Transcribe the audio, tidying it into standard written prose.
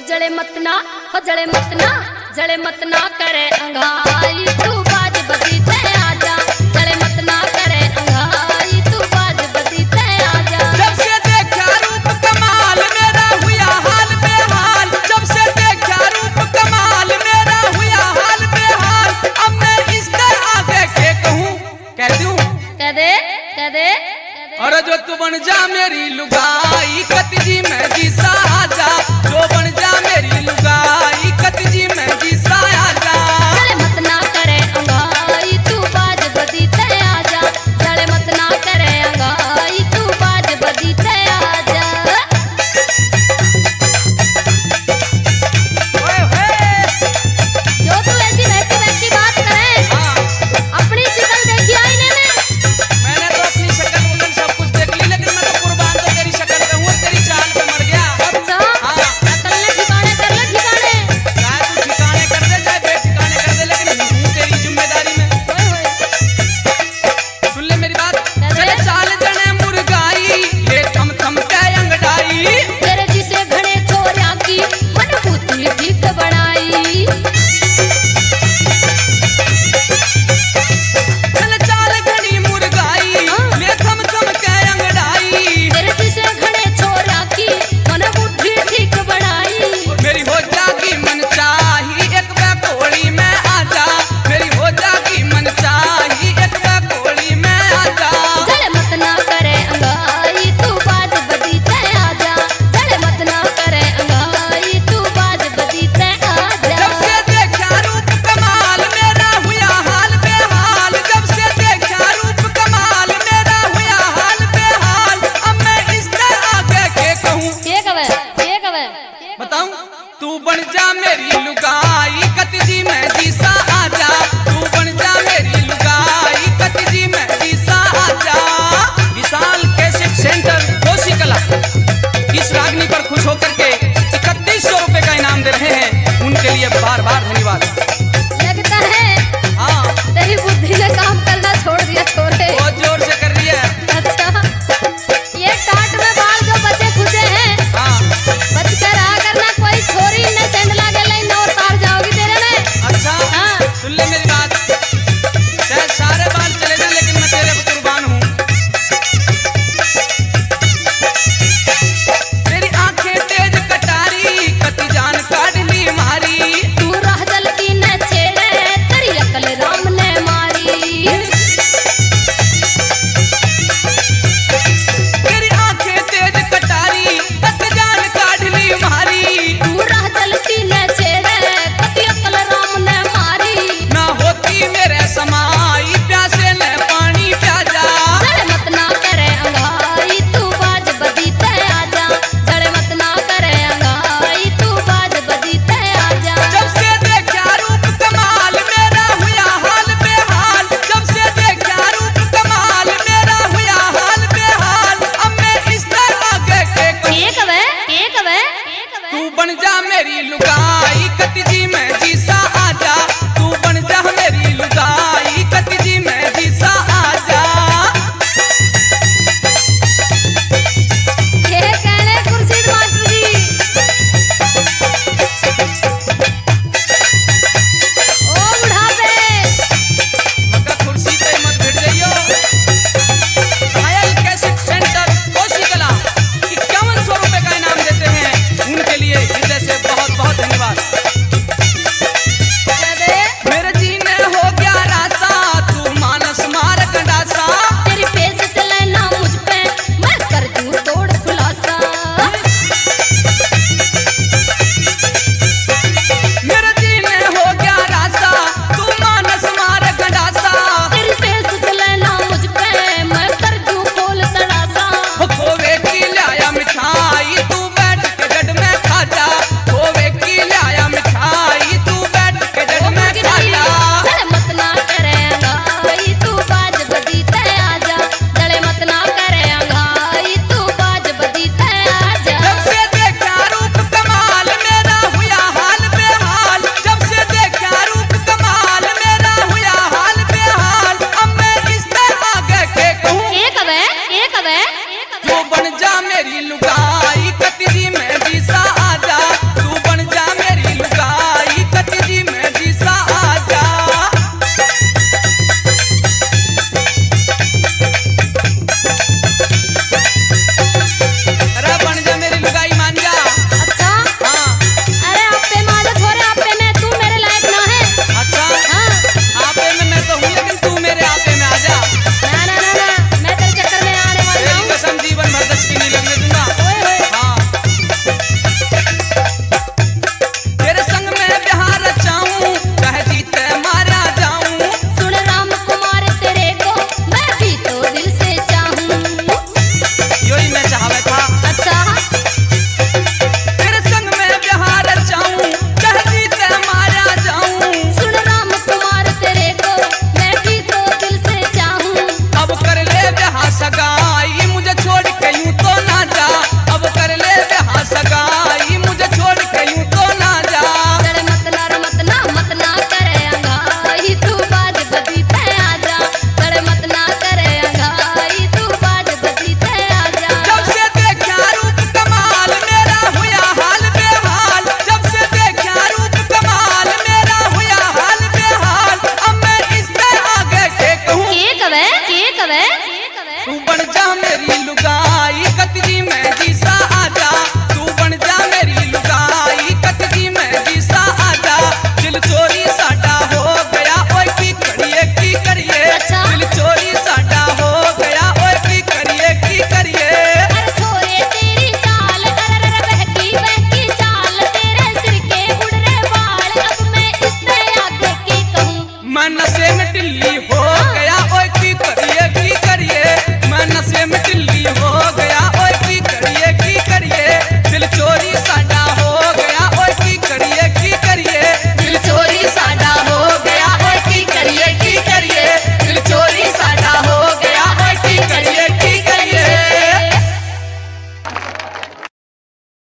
जड़े मत ना जड़े मत ना करे अंगाई तू बाज बदी ते आजा जड़े मत ना करे अंगाई तू बाज बदी ते आजा। जब से देखा रूप कमाल मेरा हुआ हाल बेहाल, जब से देखा रूप कमाल मेरा हुआ हाल बेहाल, अब मैं इससे आगे के कहूँ कह दूँ कह दे और जो तू बन जा मेरी लुगाई कतजी में जी साजा, जो बन जा मेरी लुगाई कतजी में जी साजा। जड़े मत ना करे अंगाई तू बाज बदी ते आजा जड़े मत ना करे अंगाई तू बाज बदी ते आजा। ओए होए जो तू ऐसी बहकी बहकी बात करे हाँ, अपनी शक्ल देखी आईने में। मैंने तो अपनी शक्ल वक्ल सब कुछ देख ली, लेकिन मैं तो कुर्बान तो तेरी शक्ल पे हूँ, तेरी चाल पे मर गया। अच्छा हाँ। अकल ने ठिकाने कर ले ठिकाने। चाहे तू ठिकाने कर दे चाहे बेठिकाने कर दे, लेकिन हूँ तेरी जिम्मेदारी में। ओए होए सुन ले मेरी बात, करे? चले चाल जने मुर्गाई ले थम थम के अंगड़ाई, तेरे जिसे घड़े छोरिया की मन बुद्धि ठीक बनाई। चले चाल घड़ी मुर्गाई हाँ। ले थम थम के अंगड़ाई, तेरे जिसे घड़े छोरिया की मन बुद्धि ठीक बनाई। मेरी हो जागी मन चाही एक कोड़ी में आजा, मेरी हो जागी मन चाही एक कोड़ी में आजा। जड़े मत ना करे अंगाई तू बाज बदी ते आजा जड़े मत ना करे अंगाई तू बाज बदी ते आजा। जब से देखा रूप कमाल मेरा हुआ हाल बेहाल, जब से देखा रूप कमाल मेरा हुआ हाल बेहाल, अब मैं इससे आगे के कहूँ के कवे बताऊं। तू बन जा मेरी लुगाई कतजी में जीसा आजा, तू बन जा मेरी लुगाई कतजी में जीसा आजा। विशाल कैसेट सेंटर कोसी कला इस रागनी पर खुश होकर के 3100 रुपए का इनाम दे रहे हैं, उनके लिए बार बार धन्यवाद। लगता है हाँ, तेरी बुद्धि ने काम करना छोड़ दिया छोरे। बहुत जोर से कर रही है। अच्छा ये टाट में बाल जो बचे खुचे हैं हाँ, बच कर रहा करना कोई छोरी ने सेंध लागे लाइन और तार जाओगी तेरे में। अच्छा हाँ। सुन ले मेरी बात, चाहे सारे बाल चले जाए लेकिन मैं तेरे को कुर्बान हूँ। तेरी आंखें तेज कटारी कति जान काढ़ ली मारी, तू राह जलती न छेड़े तेरी अकल राम ने मारी। तेरी आंखें तेज कटारी कति जान काढ़ ली मारी, तू राह जलती न छेड़े कति अकल राम ने मारी। ना होती मेरे समाई प्यासे ने पानी प्याजा। जड़े मत ना करे अंगाई तू बाज बदी ते आजा जड़े मत ना करे अंगाई तू बाज बदी ते आजा। जब से देखा रूप कमाल मेरा हुआ हाल बेहाल, जब से देखा रूप कमाल मेरा हुआ हाल बेहाल, अब मैं इससे आगे के कहूँ के कवे तू बन जा मेरी लुगाई कतजी में